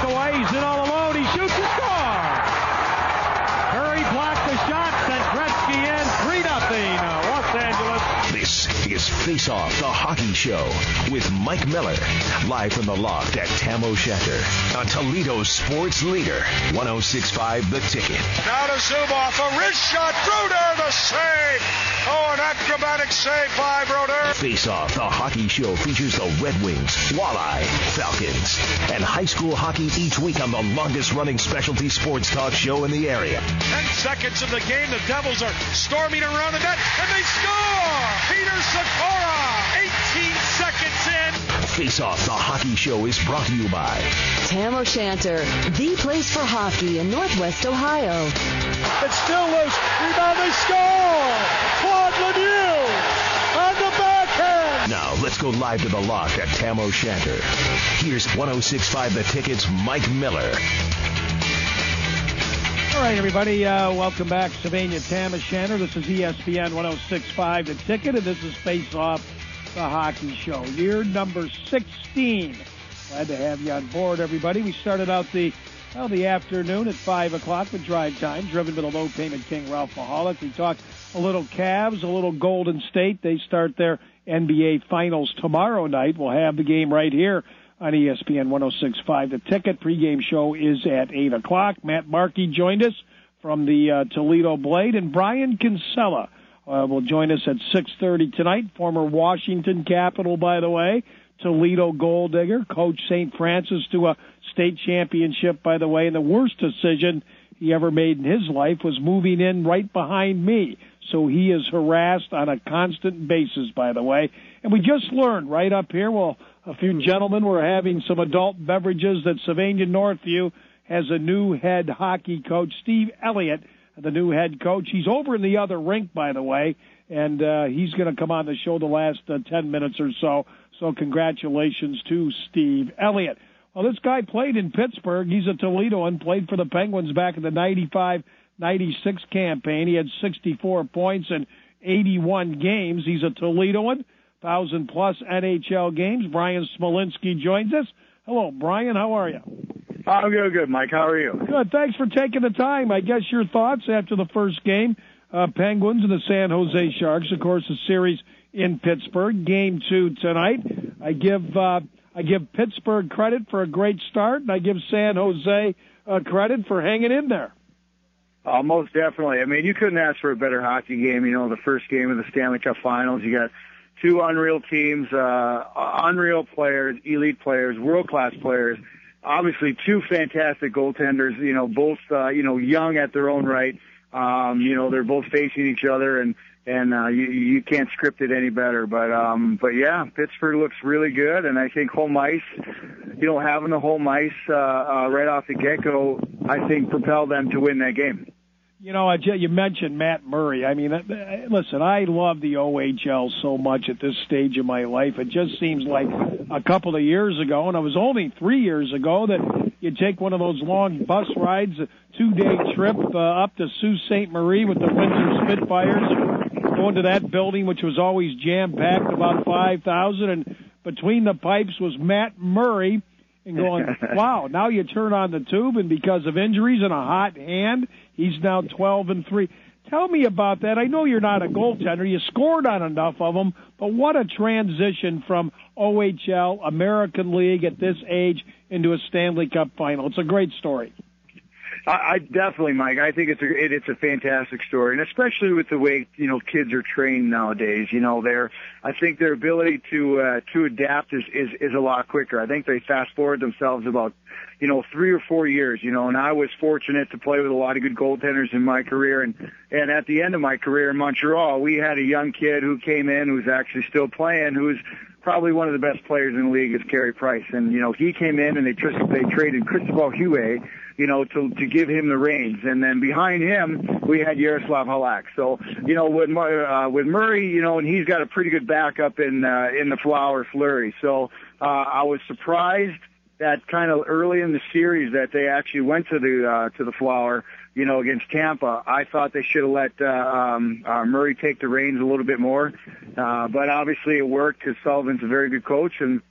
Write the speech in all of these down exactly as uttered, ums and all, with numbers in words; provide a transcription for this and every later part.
breakaway. He's in all alone. He shoots and scores. Curry blocked the shot, sent Gretzky in. three nothing Los Angeles. This is Face Off, the hockey show with Mike Miller. Live from the loft at Tam O'Shanter on Toledo's sports leader, one oh six point five The Ticket. Now to Zubov, a wrist shot. Brodeur, the save. Oh, an acrobatic save by Brodeur. Face Off, the hockey show features the Red Wings, Walleye, Falcons, and high school hockey each week on the longest-running specialty sports talk show in the area. Ten seconds of the game, the Devils are storming around the net, and they score! Peter Sikora, eighteen seconds in. Face Off, the hockey show is brought to you by Tam O'Shanter, the place for hockey in Northwest Ohio. It's still loose. Rebound, they score! Claude Lemieux on the backhand! Now, let's go live to the loft at Tam O'Shanter. Here's one oh six point five The Ticket's Mike Miller. All right, everybody, uh, welcome back. Sylvania Tam O'Shanter. This is E S P N one oh six point five The Ticket, and this is Face Off, the hockey show. Year number sixteen. Glad to have you on board, everybody. We started out the well, the afternoon at five o'clock with Drive Time, driven by the low-payment king, Ralph Mahalik. We talked a little Cavs, a little Golden State. They start their N B A Finals tomorrow night. We'll have the game right here on E S P N one oh six point five The Ticket. Pre-game show is at eight o'clock. Matt Markey joined us from the uh, Toledo Blade, and Brian Kinsella uh, will join us at six thirty tonight. Former Washington Capital, by the way. Toledo Gold Digger, coached Saint Francis to a state championship, by the way, and the worst decision he ever made in his life was moving in right behind me. So he is harassed on a constant basis, by the way. And we just learned right up here, well, a few gentlemen were having some adult beverages, that Sylvania Northview has a new head hockey coach, Steve Elliott, the new head coach. He's over in the other rink, by the way, and uh, he's going to come on the show the last uh, ten minutes or so. So congratulations to Steve Elliott. Well, this guy played in Pittsburgh. He's a Toledoan, played for the Penguins back in the ninety-five ninety-six campaign. He had sixty-four points in eighty-one games. He's a Toledoan, one thousand plus N H L games. Brian Smolinski joins us. Hello, Brian. How are you? I'm good, good, Mike. How are you? Good. Thanks for taking the time. I guess your thoughts after the first game, uh, Penguins and the San Jose Sharks, of course, the series in Pittsburgh. Game two tonight. I give uh, I give Pittsburgh credit for a great start, and I give San Jose uh, credit for hanging in there. Uh, most definitely. I mean, you couldn't ask for a better hockey game. You know, the first game of the Stanley Cup Finals. You got two unreal teams, uh, unreal players, elite players, world-class players. Obviously, two fantastic goaltenders. You know, both uh, you know young at their own right. Um, you know, they're both facing each other, and and uh, you you can't script it any better. But um, but yeah, Pittsburgh looks really good, and I think home ice, you know, having the home ice uh, uh, right off the get-go, I think propelled them to win that game. You know, you mentioned Matt Murray. I mean, listen, I love the O H L so much at this stage of my life. It just seems like a couple of years ago, and it was only three years ago, that you take one of those long bus rides, a two-day trip uh, up to Sault Ste. Marie with the Windsor Spitfires, going to that building, which was always jam-packed, about five thousand, and between the pipes was Matt Murray, and going, wow, now you turn on the tube, and because of injuries and a hot hand, he's now twelve and three. Tell me about that. I know you're not a goaltender. You scored on enough of them, but what a transition from O H L, American League at this age into a Stanley Cup final. It's a great story. I, I definitely, Mike. I think it's a it, it's a fantastic story, and especially with the way you know kids are trained nowadays. You know, their I think their ability to uh, to adapt is, is is a lot quicker. I think they fast forward themselves about you know three or four years. You know, and I was fortunate to play with a lot of good goaltenders in my career, and and at the end of my career in Montreal, we had a young kid who came in who's actually still playing, who's probably one of the best players in the league, is Carey Price, and you know he came in and they tr- they traded Cristobal Huet, you know, to to give him the reins, and then behind him we had Yaroslav Halak. So you know with uh, with Murray, you know, and he's got a pretty good backup in uh, in the Flower Fleury. So uh, I was surprised that kind of early in the series that they actually went to the uh, to the Flower, you know, against Tampa. I thought they should have let uh, um, uh, Murray take the reins a little bit more, uh, but obviously it worked because Sullivan's a very good coach, and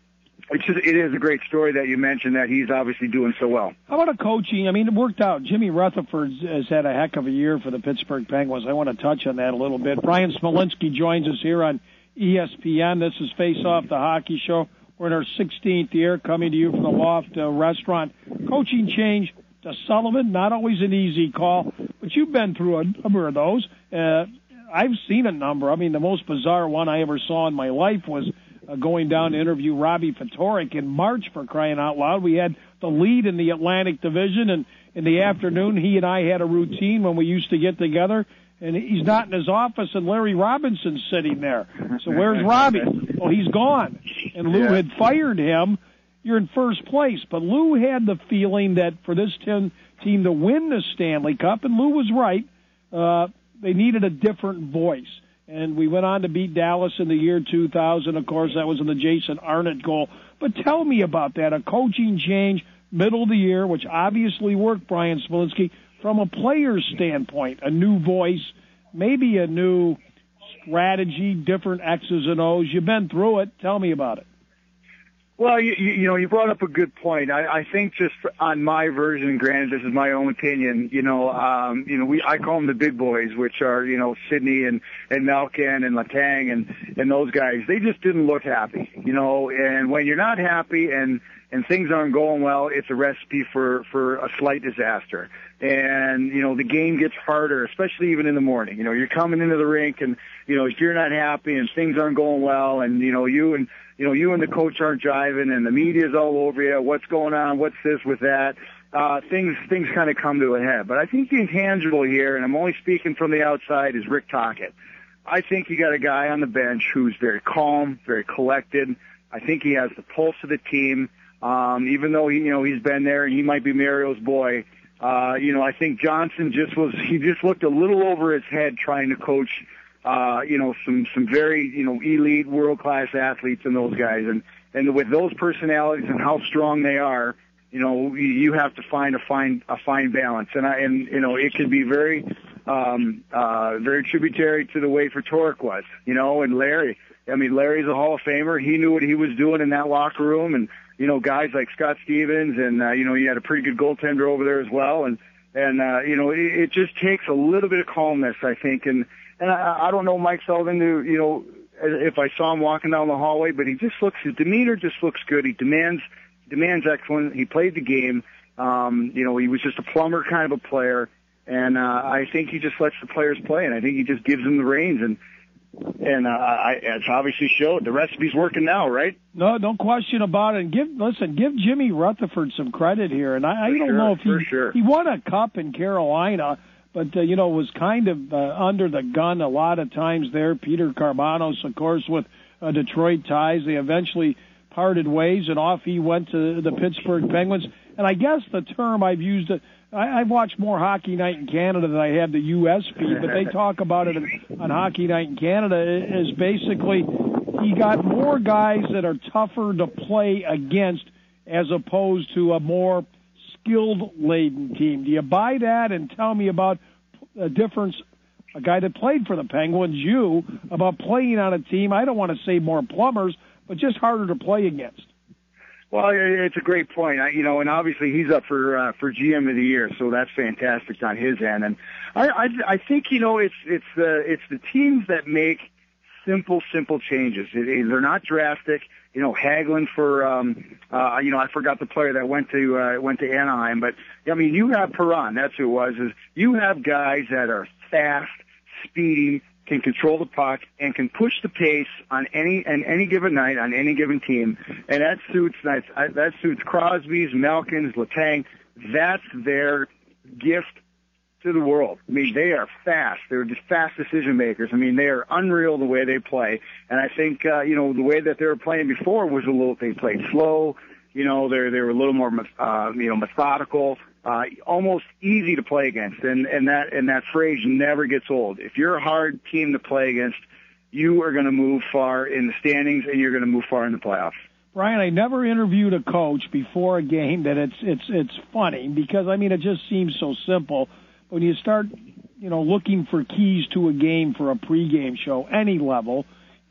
it's just, it is a great story that you mentioned that he's obviously doing so well. How about a coaching? I mean, it worked out. Jimmy Rutherford has had a heck of a year for the Pittsburgh Penguins. I want to touch on that a little bit. Brian Smolinski joins us here on E S P N. This is Face Off, the hockey show. We're in our sixteenth year, coming to you from the Loft uh, Restaurant. Coaching change to Sullivan, not always an easy call, but you've been through a number of those. Uh, I've seen a number. I mean, the most bizarre one I ever saw in my life was uh, going down to interview Robbie Ftorek in March, for crying out loud. We had the lead in the Atlantic Division, and in the afternoon, he and I had a routine when we used to get together, and he's not in his office, and Larry Robinson's sitting there. So where's Robbie? Well, he's gone. And Lou Yeah. had fired him. You're in first place. But Lou had the feeling that for this team to win the Stanley Cup, and Lou was right, uh, they needed a different voice. And we went on to beat Dallas in the year two thousand. Of course, that was in the Jason Arnott goal. But tell me about that, a coaching change middle of the year, which obviously worked, Brian Smolinski, from a player's standpoint, a new voice, maybe a new strategy, different X's and O's. You've been through it. Tell me about it. Well, you, you know, you brought up a good point. I, I think just on my version, granted, this is my own opinion, you know, um, you know, we, I call them the big boys, which are, you know, Sidney and, and Malkin and Letang and, and those guys. They just didn't look happy, you know, and when you're not happy and, and things aren't going well, it's a recipe for, for a slight disaster. And, you know, the game gets harder, especially even in the morning. You know, you're coming into the rink and, you know, if you're not happy and things aren't going well and, you know, you and, you know, you and the coach aren't jiving and the media's all over you. What's going on? What's this with that? Uh, things, things kind of come to a head. But I think the intangible here, and I'm only speaking from the outside, is Rick Tocchet. I think you got a guy on the bench who's very calm, very collected. I think he has the pulse of the team. Um, even though he, you know, he's been there and he might be Mario's boy, uh, you know, I think Johnson just was, he just looked a little over his head trying to coach, uh, you know, some, some very, you know, elite world-class athletes and those guys. And, and with those personalities and how strong they are, you know, you, you have to find a fine, a fine balance. And I, and, you know, it could be very, um, uh, very tributary to the way Ftorek was, you know, and Larry. I mean, Larry's a Hall of Famer. He knew what he was doing in that locker room, and, you know, guys like Scott Stevens, and, uh, you know, you had a pretty good goaltender over there as well. And, and, uh, you know, it, it just takes a little bit of calmness, I think. And, and I, I don't know Mike Sullivan, to, you know, if I saw him walking down the hallway, but he just looks, his demeanor just looks good. He demands, demands excellence. He played the game. Um, you know, he was just a plumber kind of a player. And, uh, I think he just lets the players play, and I think he just gives them the reins. And, And uh, I, it's obviously showed. The recipe's working now, right? No, no question about it. And give listen, give Jimmy Rutherford some credit here. And I, I don't sure, know if he sure. he won a cup in Carolina, but uh, you know was kind of uh, under the gun a lot of times there. Peter Carbonos, of course, with uh, Detroit ties, they eventually parted ways, and off he went to the Pittsburgh Penguins. And I guess the term I've used it. I, I've watched more Hockey Night in Canada than I have the U S feed, but they talk about it on Hockey Night in Canada as basically he got more guys that are tougher to play against as opposed to a more skilled-laden team. Do you buy that? And tell me about a difference, a guy that played for the Penguins, you, about playing on a team, I don't want to say more plumbers, but just harder to play against. Well, it's a great point. I, you know, and obviously he's up for uh, for G M of the year, so that's fantastic on his end. And I, I, I think you know it's it's the it's the teams that make simple simple changes. It, it, they're not drastic. You know, haggling for um, uh, you know I forgot the player that went to uh, went to Anaheim, but I mean you have Perron. That's who it was. Is you have guys that are fast, speedy, can control the puck, and can push the pace on any on any given night on any given team, and that suits that that suits Crosby's, Malkin's, Letang. That's their gift to the world. I mean, they are fast. They're just fast decision makers. I mean, they are unreal the way they play, and I think uh, you know the way that they were playing before was a little. They played slow. You know, they they were a little more uh, you know methodical. Uh, almost easy to play against, and, and that and that phrase never gets old. If you're a hard team to play against, you are going to move far in the standings, and you're going to move far in the playoffs. Brian, I never interviewed a coach before a game that it's it's it's funny because I mean it just seems so simple. When you start, you know, looking for keys to a game for a pregame show, any level,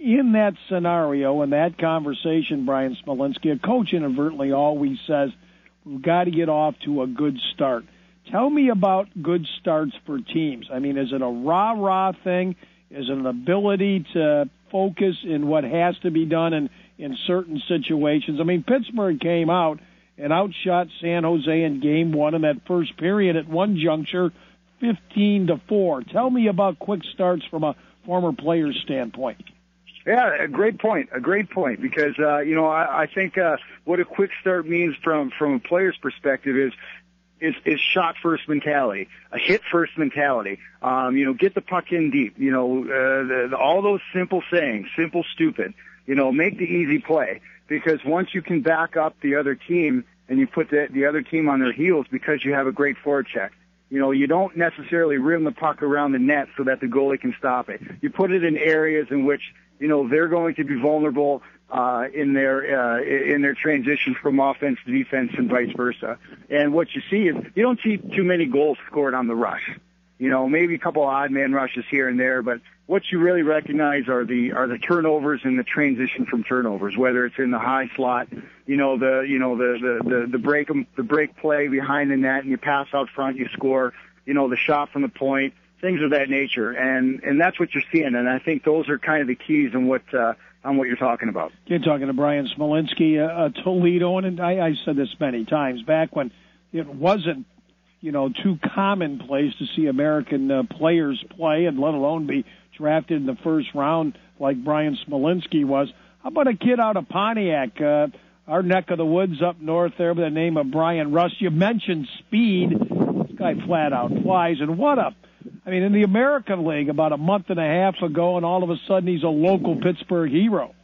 in that scenario, in that conversation, Brian Smolinski, a coach inadvertently always says, we've got to get off to a good start. Tell me about good starts for teams. I mean, is it a rah-rah thing? Is it an ability to focus in what has to be done in, in certain situations? I mean, Pittsburgh came out and outshot San Jose in game one in that first period at one juncture, fifteen to four. Tell me about quick starts from a former player's standpoint. Yeah, a great point. A great point because uh, you know I, I think uh, what a quick start means from from a player's perspective is is is shot first mentality, a hit first mentality. Um, you know, get the puck in deep. You know, uh, the, the, all those simple sayings, simple, stupid. You know, make the easy play because once you can back up the other team and you put the the other team on their heels because you have a great forecheck. You know, you don't necessarily rim the puck around the net so that the goalie can stop it. You put it in areas in which, you know, they're going to be vulnerable uh, in their uh, in their transition from offense to defense and vice versa. And what you see is you don't see too many goals scored on the rush. You know, maybe a couple odd man rushes here and there, but what you really recognize are the are the turnovers and the transition from turnovers, whether it's in the high slot, you know, the you know the the the, the break the break play behind the net, and you pass out front, you score, you know, the shot from the point, things of that nature, and and that's what you're seeing, and I think those are kind of the keys on what uh, on what you're talking about. You're talking to Brian Smolinski, uh, uh, Toledo, and I, I said this many times back when it wasn't, you know, too commonplace to see American uh, players play, and let alone be drafted in the first round like Brian Smolinski was. How about a kid out of Pontiac, uh, our neck of the woods up north there by the name of Brian Rust? You mentioned speed. This guy flat out flies, and what a, I mean, in the American League about a month and a half ago, and all of a sudden he's a local Pittsburgh hero.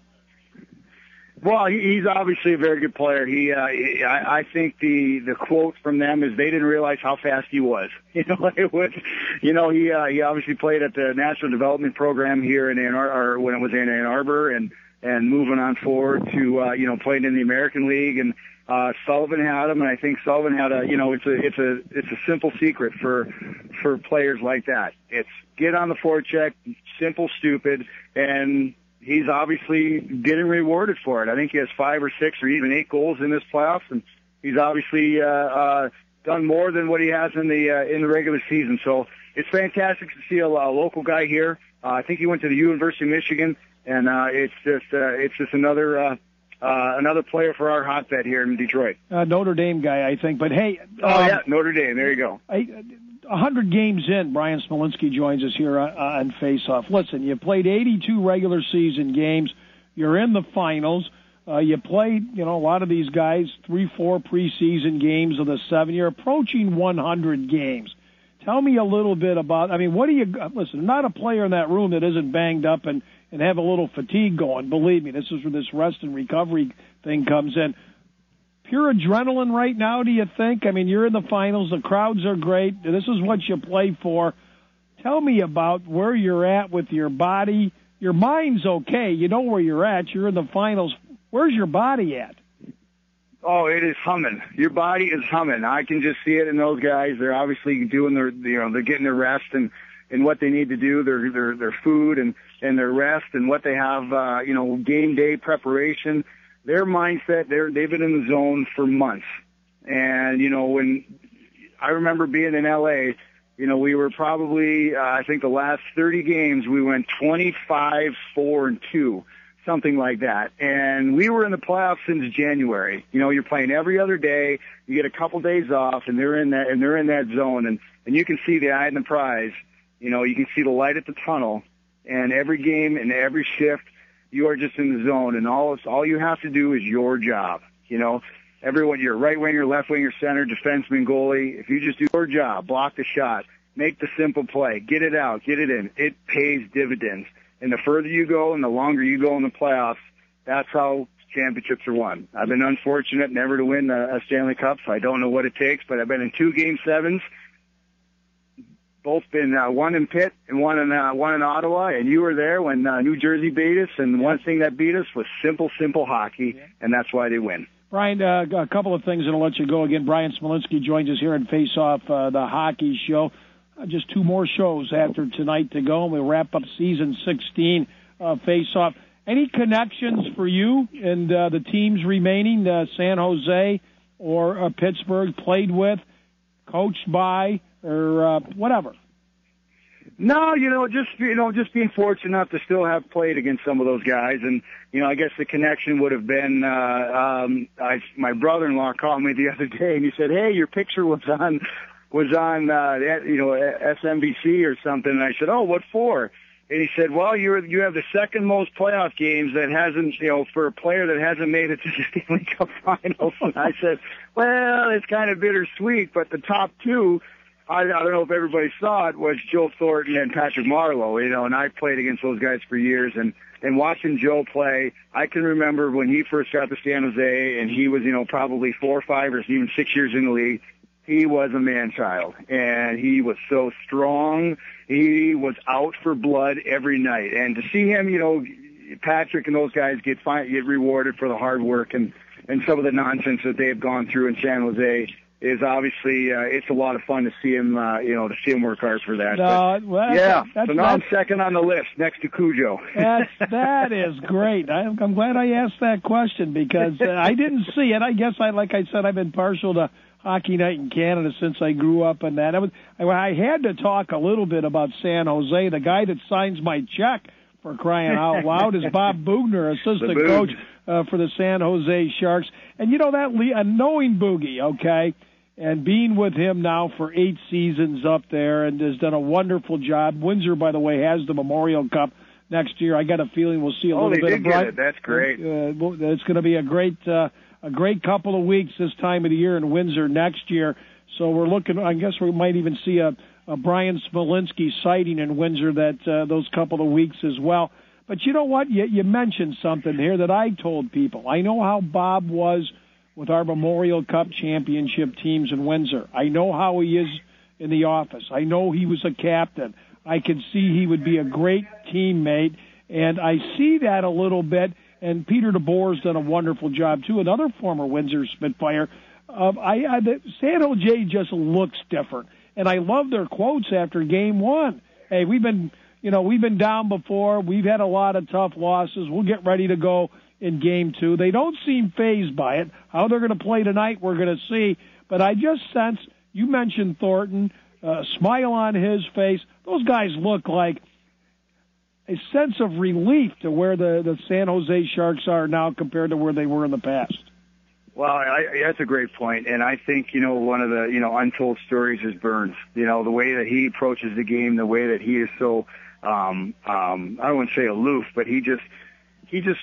Well, he's obviously a very good player. He, uh, I, I think the the quote from them is they didn't realize how fast he was. You know, it was, you know, he uh, he obviously played at the National Development Program here in Ann Arbor, or when it was in Ann Arbor, and and moving on forward to uh, you know playing in the American League, and uh, Sullivan had him, and I think Sullivan had a, you know, it's a it's a it's a simple secret for for players like that. It's get on the forecheck, simple, stupid, and he's obviously getting rewarded for it. I think he has five or six or even eight goals in this playoffs, and he's obviously uh, uh, done more than what he has in the uh, in the regular season. So it's fantastic to see a, a local guy here. Uh, I think he went to the University of Michigan, and uh, it's just uh, it's just another uh, uh, another player for our hotbed here in Detroit. Uh, Notre Dame guy, I think. But hey, oh um, yeah, Notre Dame. There you go. I, one hundred games in, Brian Smolinski joins us here on, on Face Off. Listen, you played eighty-two regular season games. You're in the finals. Uh, you played, you know, a lot of these guys, three, four preseason games of the seven. You're approaching one hundred games. Tell me a little bit about, I mean, what do you, listen, not a player in that room that isn't banged up and, and have a little fatigue going. Believe me, this is where this rest and recovery thing comes in. Pure adrenaline right now, do you think? I mean, you're in the finals. The crowds are great. This is what you play for. Tell me about where you're at with your body. Your mind's okay. You know where you're at. You're in the finals. Where's your body at? Oh, it is humming. Your body is humming. I can just see it in those guys. They're obviously doing their, you know, they're getting their rest and, and what they need to do, their, their, their food and, and their rest and what they have, uh, you know, game day preparation. Their mindset, they're, they've been in the zone for months. And, you know, when I remember being in L A, you know, we were probably, uh, I think the last thirty games, we went twenty-five, four, and two, something like that. And we were in the playoffs since January. You know, you're playing every other day. You get a couple days off, and they're in that, and they're in that zone. And, and you can see the eye in the prize. You know, you can see the light at the tunnel. And every game and every shift, you are just in the zone, and all all you have to do is your job. You know, everyone, you're right winger, left winger, center, defenseman, goalie. If you just do your job, block the shot, make the simple play, get it out, get it in, it pays dividends. And the further you go and the longer you go in the playoffs, that's how championships are won. I've been unfortunate never to win a, a Stanley Cup, so I don't know what it takes, but I've been in two game sevens. Both been uh, one in Pitt and one in uh, one in Ottawa, and you were there when uh, New Jersey beat us. And one thing that beat us was simple, simple hockey, yeah. And that's why they win. Brian, uh, a couple of things, and I'll let you go again. Brian Smolinski joins us here in Face Off, uh, the hockey show. Uh, just two more shows after tonight to go, and we'll wrap up season sixteen uh, Face Off. any connections for you and uh, the teams remaining, uh, San Jose or uh, Pittsburgh, played with, coached by, or uh, whatever? No, you know, just you know, just being fortunate enough to still have played against some of those guys, and you know, I guess the connection would have been. Uh, um, I, my brother-in-law called me the other day, and he said, "Hey, your picture was on, was on, uh, you know, S M B C or something." And I said, "Oh, what for?" And he said, "Well, you're you have the second most playoff games that hasn't, you know, for a player that hasn't made it to the Stanley Cup Finals." And I said, "Well, it's kind of bittersweet, but the top two." I, I don't know if everybody saw it, was Joe Thornton and Patrick Marleau, you know, and I played against those guys for years. And, and watching Joe play, I can remember when he first got to San Jose and he was, you know, probably four or five or even six years in the league. He was a man-child, and he was so strong. He was out for blood every night. And to see him, you know, Patrick and those guys get get rewarded for the hard work and, and some of the nonsense that they've gone through in San Jose is obviously, uh, it's a lot of fun to see him, uh, you know, to see him work hard for that. No, but, well, yeah, that's, so now I'm second on the list next to Cujo. That's, that is great. I'm, I'm glad I asked that question because uh, I didn't see it. I guess, I like I said, I've been partial to Hockey Night in Canada since I grew up in that. I, was, I had to talk a little bit about San Jose. The guy that signs my check, for crying out loud, is Bob Bugner, assistant coach uh, for the San Jose Sharks. And, you know, that uh, knowing Boogie, okay, and being with him now for eight seasons up there and has done a wonderful job. Windsor, by the way, has the Memorial Cup next year. I got a feeling we'll see a oh, little they bit did of get bright. It. That's great. Uh, it's going to be a great, uh, a great couple of weeks this time of the year in Windsor next year. So we're looking. I guess we might even see a, a Brian Smolinski sighting in Windsor that uh, those couple of weeks as well. But you know what? You, you mentioned something here that I told people. I know how Bob was with our Memorial Cup championship teams in Windsor. I know how he is in the office. I know he was a captain. I can see he would be a great teammate, and I see that a little bit. And Peter DeBoer's done a wonderful job too. Another former Windsor Spitfire. Um, I, I the, San Jose just looks different, and I love their quotes after Game One. Hey, we've been, you know, we've been down before. We've had a lot of tough losses. We'll get ready to go in Game Two. They don't seem fazed by it. How they're going to play tonight, we're going to see. But I just sense, you mentioned Thornton, uh, smile on his face. Those guys look like a sense of relief to where the, the San Jose Sharks are now compared to where they were in the past. Well, I, that's a great point, and I think, you know, one of the, you know, untold stories is Burns. You know, the way that he approaches the game, the way that he is so, um, um, I don't want to say aloof, but he just, he just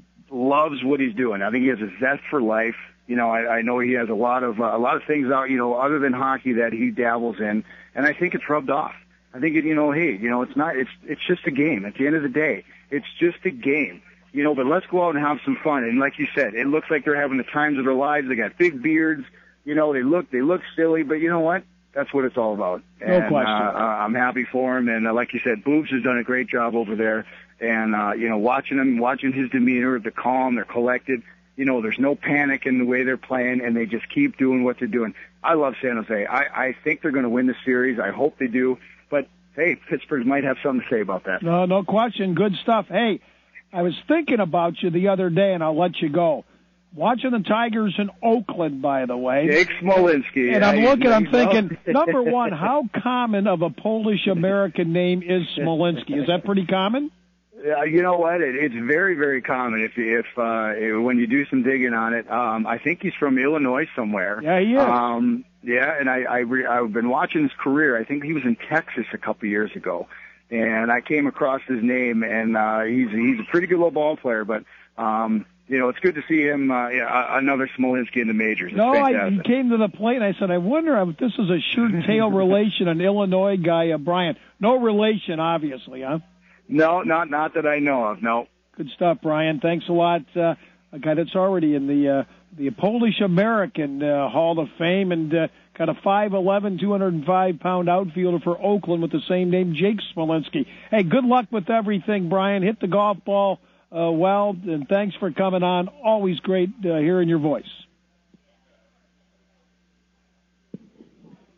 loves what he's doing. I think he has a zest for life. You know, I, I know he has a lot of, uh, a lot of things out, you know, other than hockey that he dabbles in, and I think it's rubbed off. I think, it, you know, hey, you know, it's not, it's, it's just a game. At the end of the day, it's just a game. You know, but let's go out and have some fun. And like you said, it looks like they're having the times of their lives. They got big beards. You know, they look they look silly, but you know what? That's what it's all about. No and, question. Uh, I'm happy for him. And uh, like you said, Boobs has done a great job over there. And, uh, you know, watching him, watching his demeanor, the calm, they're collected. You know, there's no panic in the way they're playing, and they just keep doing what they're doing. I love San Jose. I, I think they're going to win the series. I hope they do. But, hey, Pittsburgh might have something to say about that. No, no question. Good stuff. Hey, I was thinking about you the other day, and I'll let you go. Watching the Tigers in Oakland, by the way. Jake Smolinski. And I'm yeah, looking, I'm thinking, know. number one, how common of a Polish-American name is Smolinski? Is that pretty common? Yeah, you know what? It, it's very, very common. If if uh, when you do some digging on it, um, I think he's from Illinois somewhere. Yeah, he is. Um, yeah, and I, I re, I've been watching his career. I think he was in Texas a couple years ago, and I came across his name, and uh, he's he's a pretty good little ball player. But um, you know, it's good to see him. Uh, yeah, another Smolinski in the majors. It's no, fantastic. I, he came to the plate, and I said, I wonder if this is a shirt-tail relation, an Illinois guy, uh, Brian. No relation, obviously, huh? No, not not that I know of. No. Good stuff, Brian. Thanks a lot. Uh, a guy that's already in the uh, the Polish American uh, Hall of Fame, and uh, got a five eleven, two hundred five pound outfielder for Oakland with the same name, Jake Smolinski. Hey, good luck with everything, Brian. Hit the golf ball uh, well, and thanks for coming on. Always great uh, hearing your voice.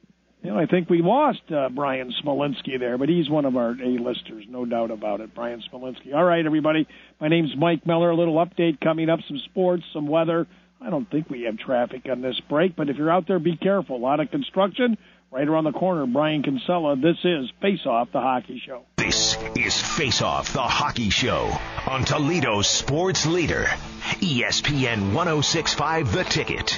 You know, I think we lost uh, Brian Smolinski there, but he's one of our A-listers, no doubt about it, Brian Smolinski. All right, everybody, my name's Mike Miller. A little update coming up, some sports, some weather. I don't think we have traffic on this break, but if you're out there, be careful. A lot of construction right around the corner. Brian Kinsella, this is Face Off, the hockey show. This is Face Off, the hockey show on Toledo's sports leader, E S P N one oh six point five The Ticket.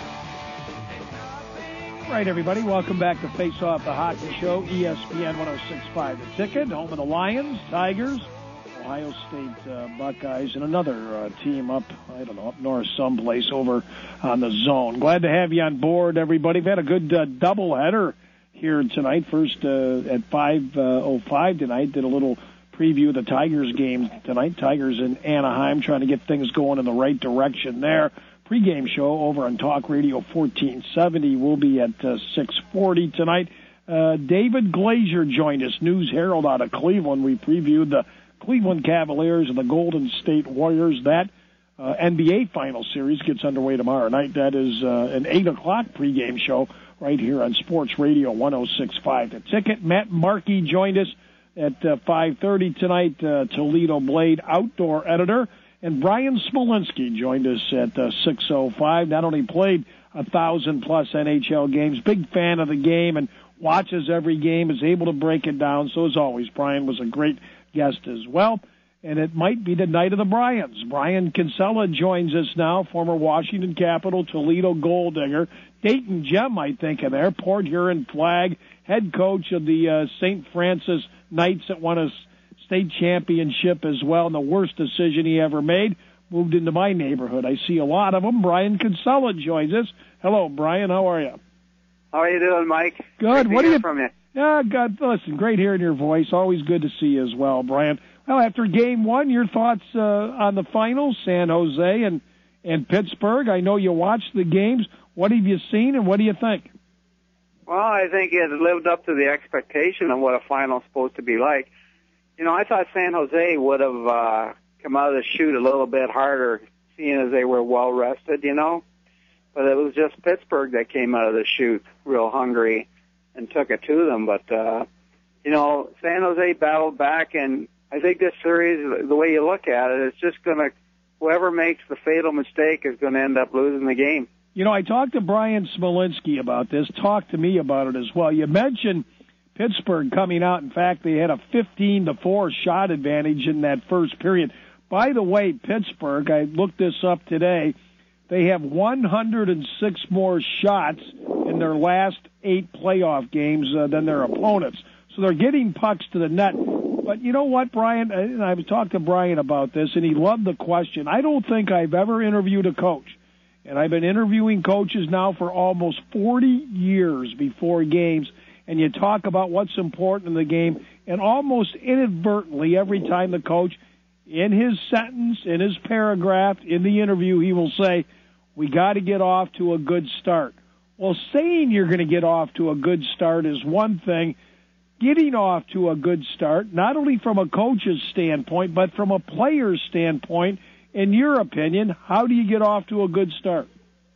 All right, everybody, welcome back to Face Off, the hockey show, E S P N one oh six point five The Ticket, home of the Lions, Tigers, Ohio State uh, Buckeyes, and another uh, team up, I don't know, up north someplace over on the zone. Glad to have you on board, everybody. We've had a good uh, doubleheader here tonight. First uh, at five oh five tonight, did a little preview of the Tigers game tonight. Tigers in Anaheim, trying to get things going in the right direction there. Pre-game show over on Talk Radio fourteen seventy will be at uh, six forty tonight. Uh, David Glazier joined us, News Herald out of Cleveland. We previewed the Cleveland Cavaliers and the Golden State Warriors. That uh, N B A final series gets underway tomorrow night. That is uh, an eight o'clock pregame show right here on Sports Radio one oh six point five The Ticket. Matt Markey joined us at uh, five thirty tonight, uh, Toledo Blade outdoor editor. And Brian Smolinski joined us at uh, six oh five. Not only played a thousand-plus N H L games, big fan of the game and watches every game, is able to break it down. So, as always, Brian was a great guest as well. And it might be the night of the Bryans. Brian Kinsella joins us now, former Washington Capital, Toledo Gold Digger. Dayton Gem, I think, in there. Port Huron Flag, head coach of the uh, Saint Francis Knights that won a state championship as well, and the worst decision he ever made, moved into my neighborhood. I see a lot of them. Brian Kinsella joins us. Hello, Brian. How are you? How are you doing, Mike? Good. Great what to do hear you? From you? Yeah, God, listen, great hearing your voice. Always good to see you as well, Brian. Well, after game one, your thoughts uh, on the finals, San Jose and and Pittsburgh. I know you watched the games. What have you seen, and what do you think? Well, I think it lived up to the expectation of what a final's supposed to be like. You know, I thought San Jose would have uh, come out of the chute a little bit harder, seeing as they were well rested, you know. But it was just Pittsburgh that came out of the chute real hungry and took it to them. But, uh, you know, San Jose battled back, and I think this series, the way you look at it, it's just going to, whoever makes the fatal mistake is going to end up losing the game. You know, I talked to Brian Smolinski about this, talked to me about it as well. You mentioned Pittsburgh coming out. In fact, they had a fifteen to four shot advantage in that first period. By the way, Pittsburgh, I looked this up today, they have one hundred six more shots in their last eight playoff games uh, than their opponents. So they're getting pucks to the net. But you know what, Brian, and I was talking to Brian about this, and he loved the question. I don't think I've ever interviewed a coach, and I've been interviewing coaches now for almost forty years before games, and you talk about what's important in the game, and almost inadvertently every time the coach, in his sentence, in his paragraph, in the interview, he will say, we got to get off to a good start. Well, saying you're going to get off to a good start is one thing. Getting off to a good start, not only from a coach's standpoint, but from a player's standpoint, in your opinion, how do you get off to a good start?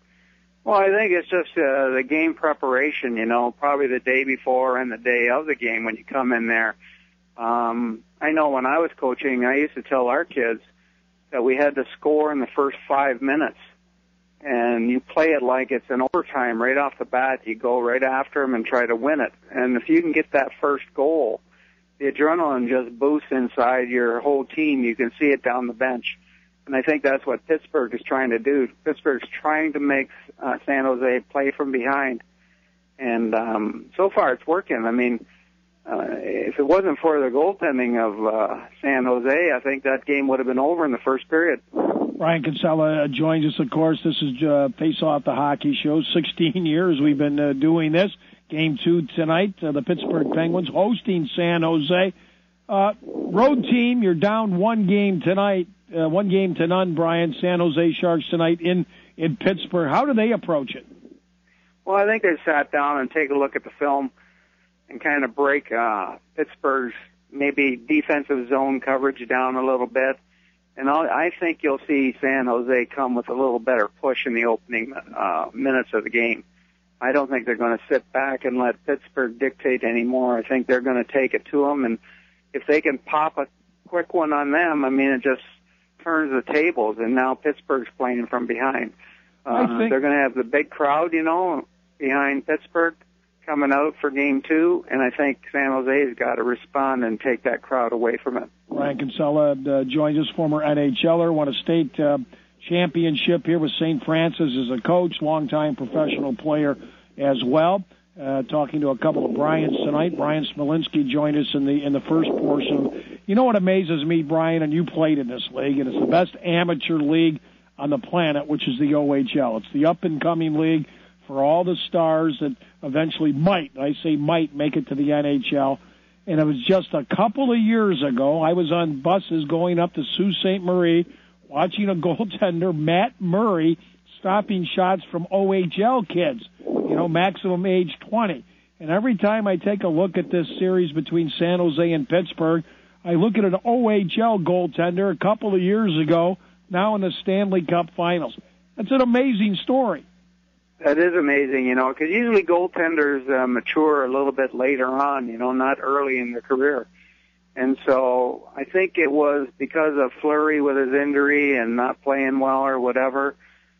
Well, I think it's just uh, the game preparation, you know, probably the day before and the day of the game when you come in there. Um, I know when I was coaching, I used to tell our kids that we had to score in the first five minutes. And you play it like it's an overtime right off the bat. You go right after them and try to win it. And if you can get that first goal, the adrenaline just boosts inside your whole team. You can see it down the bench. And I think that's what Pittsburgh is trying to do. Pittsburgh's trying to make uh, San Jose play from behind. And um, so far it's working. I mean, uh, if it wasn't for the goaltending of uh, San Jose, I think that game would have been over in the first period. Brian Kinsella joins us, of course. This is uh, Face Off, the hockey show. sixteen years we've been uh, doing this. Game two tonight, uh, the Pittsburgh Penguins hosting San Jose. Uh, road team, you're down one game tonight, uh, one game to none, Brian. San Jose Sharks tonight in, in Pittsburgh. How do they approach it? Well, I think they sat down and take a look at the film and kind of break uh, Pittsburgh's maybe defensive zone coverage down a little bit. And I'll, I think you'll see San Jose come with a little better push in the opening uh, minutes of the game. I don't think they're going to sit back and let Pittsburgh dictate anymore. I think they're going to take it to them, and if they can pop a quick one on them, I mean, it just turns the tables, and now Pittsburgh's playing from behind. Uh, think... They're going to have the big crowd, you know, behind Pittsburgh coming out for game two, and I think San Jose's got to respond and take that crowd away from it. Brian Kinsella uh, joins us, former N H L er, won a state uh, championship here with Saint Francis as a coach, longtime professional player as well. Uh, talking to a couple of Bryans tonight. Brian Smolinski joined us in the in the first portion. You know what amazes me, Brian, and you played in this league, and it's the best amateur league on the planet, which is the O H L. It's the up-and-coming league for all the stars that eventually might, I say might, make it to the N H L. And it was just a couple of years ago, I was on buses going up to Sault Ste. Marie, watching a goaltender, Matt Murray, stopping shots from O H L kids, you know, maximum age twenty. And every time I take a look at this series between San Jose and Pittsburgh, I look at an O H L goaltender a couple of years ago, now in the Stanley Cup Finals. That's an amazing story. That is amazing, you know, because usually goaltenders uh, mature a little bit later on, you know, not early in their career. And so I think it was because of Fleury with his injury and not playing well or whatever,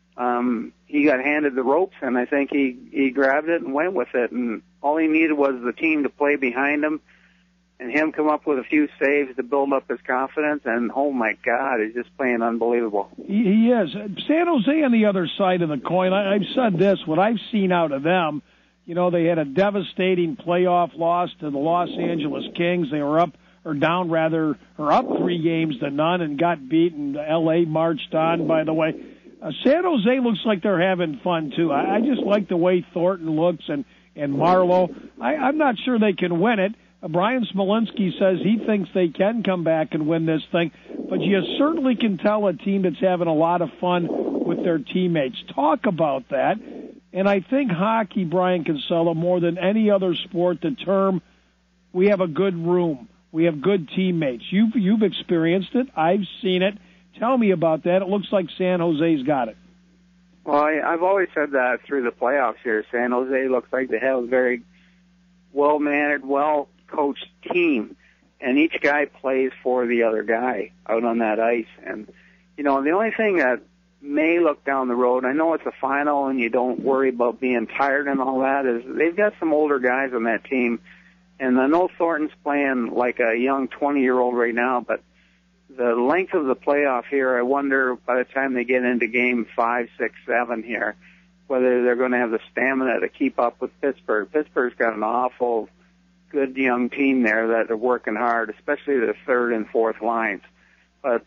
um, he got handed the ropes, and I think he, he grabbed it and went with it. And all he needed was the team to play behind him and him come up with a few saves to build up his confidence. And, oh, my God, he's just playing unbelievable. He, he is. San Jose on the other side of the coin, I, I've said this, what I've seen out of them, you know, they had a devastating playoff loss to the Los Angeles Kings. They were up, or down rather, or up three games to none and got beaten. L A marched on, by the way. Uh, San Jose looks like they're having fun, too. I, I just like the way Thornton looks and, and Marlowe. I, I'm not sure they can win it. Uh, Brian Smolinski says he thinks they can come back and win this thing, but you certainly can tell a team that's having a lot of fun with their teammates. Talk about that. And I think hockey, Brian Kinsella, more than any other sport, the term, we have a good room. We have good teammates. You've, you've experienced it. I've seen it. Tell me about that. It looks like San Jose's got it. Well, I, I've always said that through the playoffs here. San Jose looks like they have a very well-mannered, well-coached team, and each guy plays for the other guy out on that ice. And, you know, the only thing that may look down the road, I know it's a final and you don't worry about being tired and all that, is they've got some older guys on that team. And I know Thornton's playing like a young twenty-year-old right now, but the length of the playoff here, I wonder by the time they get into game five, six, seven here, whether they're going to have the stamina to keep up with Pittsburgh. Pittsburgh's got an awful good young team there that are working hard, especially the third and fourth lines. But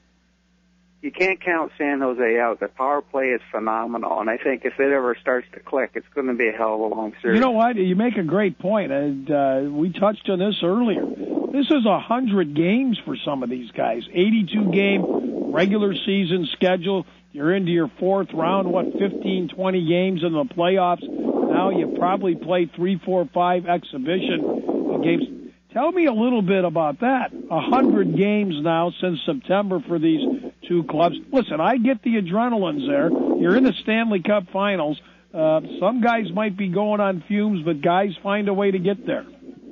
you can't count San Jose out. The power play is phenomenal, and I think if it ever starts to click, it's going to be a hell of a long series. You know what? You make a great point, and uh, we touched on this earlier. This is one hundred games for some of these guys. eighty-two game regular season schedule. You're into your fourth round, what, fifteen, twenty games in the playoffs. Now you probably play three, four, five exhibition games. Tell me a little bit about that. one hundred games now since September for these two clubs. Listen, I get the adrenaline's there. You're in the Stanley Cup Finals. Uh, some guys might be going on fumes, but guys find a way to get there.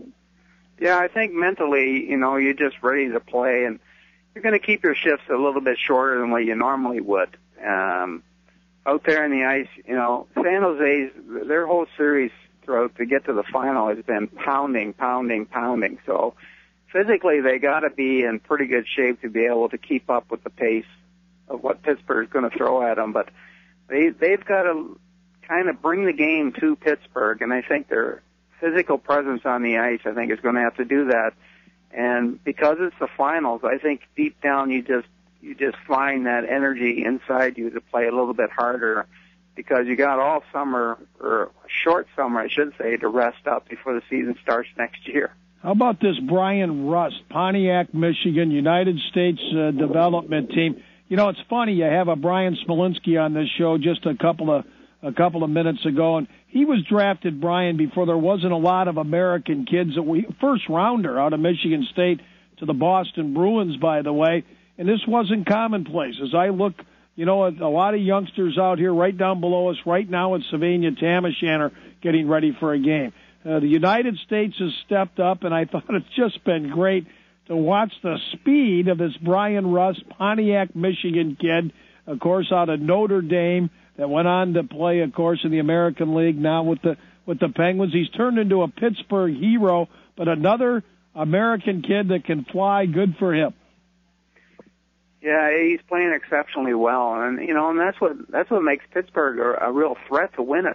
Yeah, I think mentally, you know, you're just ready to play, and you're going to keep your shifts a little bit shorter than what you normally would. Um, out there in the ice, you know, San Jose's, their whole series throughout to get to the final has been pounding, pounding, pounding. So physically, they got to be in pretty good shape to be able to keep up with the pace of what Pittsburgh's going to throw at them. But they, they've got to kind of bring the game to Pittsburgh, and I think their physical presence on the ice, I think, is going to have to do that. And because it's the finals, I think deep down you just you just find that energy inside you to play a little bit harder, because you got all summer, or short summer, I should say, to rest up before the season starts next year. How about this Brian Rust, Pontiac, Michigan, United States uh, development team? You know, it's funny, you have a Brian Smolinski on this show just a couple of a couple of minutes ago, and he was drafted, Brian, before there wasn't a lot of American kids. That we first rounder out of Michigan State to the Boston Bruins, by the way, and this wasn't commonplace. As I look you know, a, a lot of youngsters out here right down below us right now at Sylvania Tam-O-Shanter getting ready for a game. Uh, the United States has stepped up, and I thought it's just been great to watch the speed of this Brian Rust, Pontiac, Michigan kid, of course, out of Notre Dame, that went on to play, of course, in the American League now with the with the Penguins. He's turned into a Pittsburgh hero, but another American kid that can fly. Good for him. Yeah, he's playing exceptionally well, and you know, and that's what that's what makes Pittsburgh a, a real threat to win it.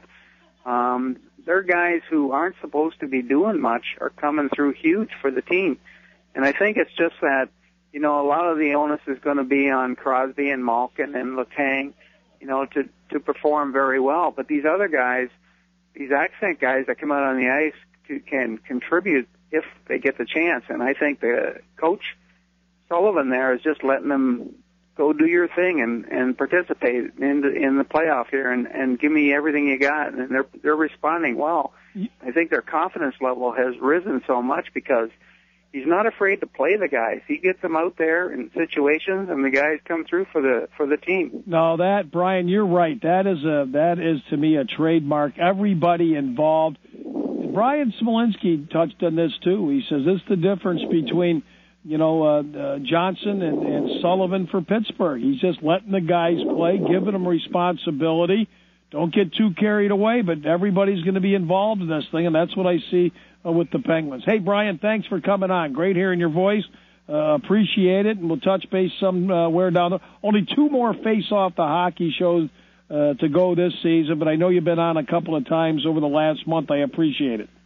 Um, they're guys who aren't supposed to be doing much are coming through huge for the team, and I think it's just that, you know, a lot of the onus is going to be on Crosby and Malkin and Letang, you know, to to perform very well. But these other guys, these accent guys that come out on the ice to, can contribute if they get the chance, and I think the coach Sullivan there is just letting them go do your thing and, and participate in the, in the playoff here and, and give me everything you got. And they're, they're responding well. I think their confidence level has risen so much because he's not afraid to play the guys. He gets them out there in situations and the guys come through for the, for the team. No, that, Brian, you're right. That is a, that is to me a trademark. Everybody involved. Brian Smolinski touched on this too. He says this is the difference between, you know, uh, uh, Johnson and, and Sullivan for Pittsburgh. He's just letting the guys play, giving them responsibility. Don't get too carried away, but everybody's going to be involved in this thing, and that's what I see uh, with the Penguins. Hey, Brian, thanks for coming on. Great hearing your voice. Uh, appreciate it, and we'll touch base somewhere down there. Only two more face-off the hockey shows uh, to go this season, but I know you've been on a couple of times over the last month. I appreciate it.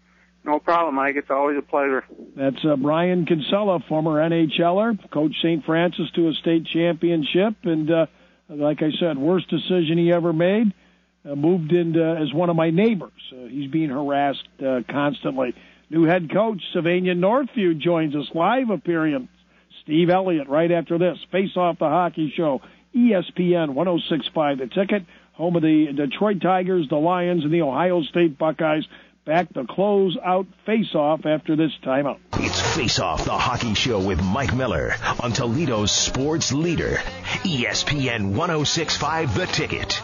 No problem, Mike. It's always a pleasure. That's uh, Brian Kinsella, former N H L er, coached Saint Francis to a state championship, and uh, like I said, worst decision he ever made. Uh, moved in uh, as one of my neighbors. Uh, he's being harassed uh, constantly. New head coach Sylvania Northview joins us, live appearance. Steve Elliott right after this. Face Off the Hockey Show, E S P N one oh six point five The Ticket, home of the Detroit Tigers, the Lions, and the Ohio State Buckeyes. Back to close out Face-Off after this timeout. It's Face-Off, the hockey show with Mike Miller on Toledo's sports leader, E S P N one oh six point five The Ticket.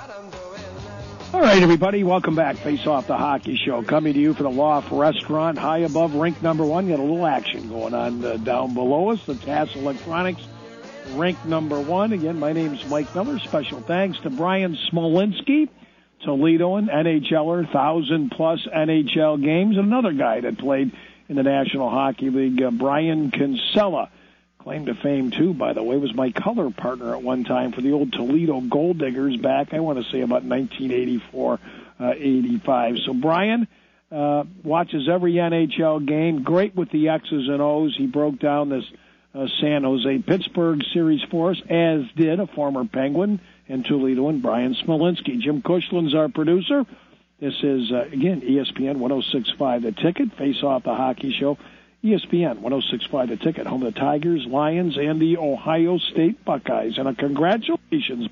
All right, everybody, welcome back. Face-Off, the hockey show, coming to you from the Loft Restaurant, high above rink number one. Got a little action going on uh, down below us. The Tass Electronics, rink number one. Again, my name is Mike Miller. Special thanks to Brian Smolinski, Toledoan, N H L er, one thousand plus N H L games. And another guy that played in the National Hockey League, uh, Brian Kinsella. Claim to fame, too, by the way, was my color partner at one time for the old Toledo Gold Diggers back, I want to say, about nineteen eighty-four, eighty-five. So Brian uh, watches every N H L game, great with the X's and O's. He broke down this uh, San Jose-Pittsburgh series for us, as did a former Penguin and Toledoan, Brian Smolinski. Jim Cushlin's our producer. This is, uh, again, E S P N one oh six point five The Ticket, Face Off the Hockey Show. E S P N one oh six point five The Ticket, home of the Tigers, Lions, and the Ohio State Buckeyes. And a congratulations.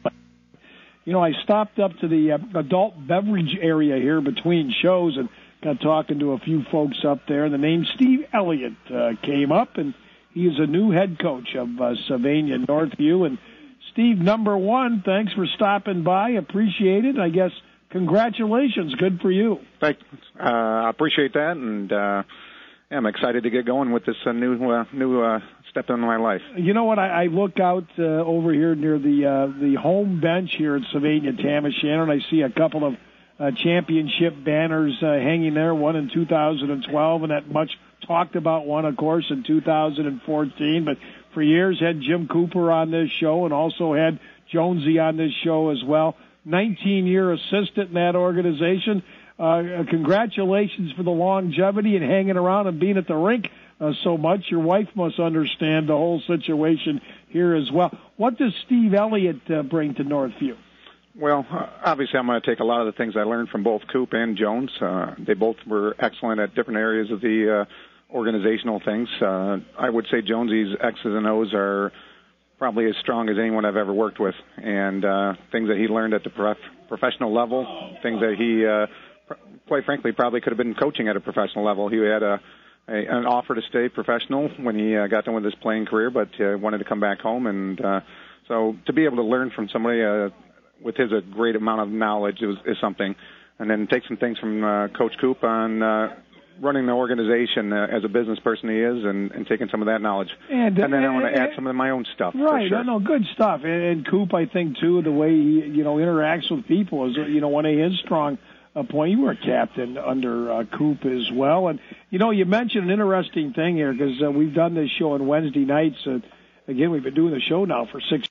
You know, I stopped up to the uh, adult beverage area here between shows and got talking to a few folks up there. And the name Steve Elliott uh, came up, and he is a new head coach of uh, Sylvania Northview. And Steve, number one, thanks for stopping by. Appreciate it. I guess congratulations. Good for you. Thanks. Uh, I appreciate that, and uh, yeah, I'm excited to get going with this uh, new uh, new uh, step in my life. You know what? I, I look out uh, over here near the uh, the home bench here at Sylvania Tam-O-Shanter, and I see a couple of uh, championship banners uh, hanging there. One in two thousand twelve, and that much talked about one, of course, in two thousand fourteen. But for years had Jim Cooper on this show and also had Jonesy on this show as well. nineteen-year assistant in that organization. Uh, congratulations for the longevity and hanging around and being at the rink uh, so much. Your wife must understand the whole situation here as well. What does Steve Elliott uh, bring to Northview? Well, uh, obviously I'm going to take a lot of the things I learned from both Coop and Jones. Uh, they both were excellent at different areas of the uh, organizational things. Uh, I would say Jonesy's X's and O's are probably as strong as anyone I've ever worked with, and uh, things that he learned at the prof- professional level, things that he, uh, pr- quite frankly, probably could have been coaching at a professional level. He had a, a an offer to stay professional when he uh, got done with his playing career, but uh, wanted to come back home, and uh, So to be able to learn from somebody uh, with his a great amount of knowledge is, is something, and then take some things from uh, Coach Coop on uh, running the organization uh, as a business person he is, and, and taking some of that knowledge. And, and then and, I want to add some of my own stuff. Right, for sure. no, good stuff. And, and Coop, I think, too, the way he, you know, interacts with people is, you know, one of his strong uh, point. You were a captain under uh, Coop as well. And, you know, you mentioned an interesting thing here, because uh, we've done this show on Wednesday nights. Uh, again, we've been doing the show now for six